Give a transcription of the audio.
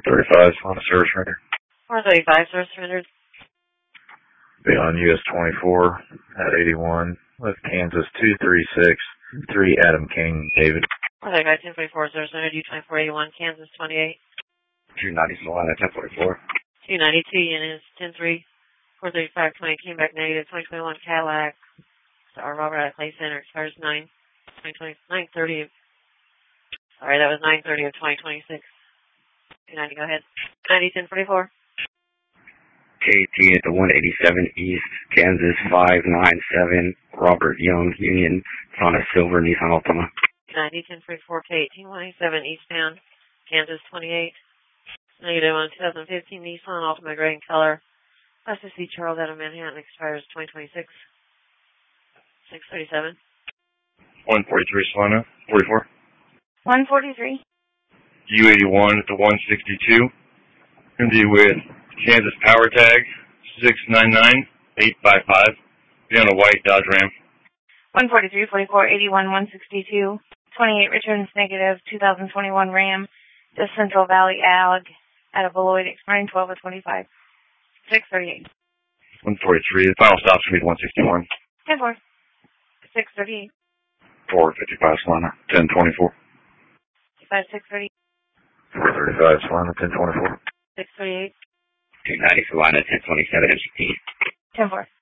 435, on a service render. 435, service rendered. Be on US 24 at 81 with Kansas 236, 3 Adam King, David. 435, 1044, service rendered, U2481, Kansas 28. 290, Solana, 1044. 292, units, 103, 435, 20, came back negative, 2021 Cadillac. Our Robert at Clay Center expires 9/30. Sorry, that was 9/30 of 2026. 290, go ahead. 90-1044. KT at the 187 East, Kansas 597, Robert Young, Union. It's on a silver Nissan Altima. 90-1044, KT 187 eastbound, Kansas 28. Negative on 2015 Nissan Altima gray in color. Class C Charles out of Manhattan expires 2026. 637. 143 Solana, 44. 143. U81 at the 162. Going to be with Kansas Power Tag 699 855. Be on a white Dodge Ram. 143, 44, 81, 162. 28 returns negative, 2021 Ram. The Central Valley Ag at a Beloit expiring 12 of 25. 638. 143. The final stop's going to be 161. 10-4. 638. 455, Solana, 1024. 630. 435, Solana, 1024. 638. 290, Solana, 1027, MCT. 10-4.